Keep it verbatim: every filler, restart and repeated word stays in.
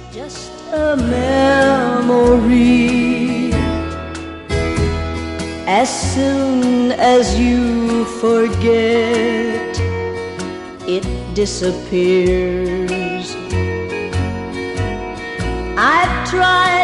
just a memory. As soon as you forget, it disappears. I've tried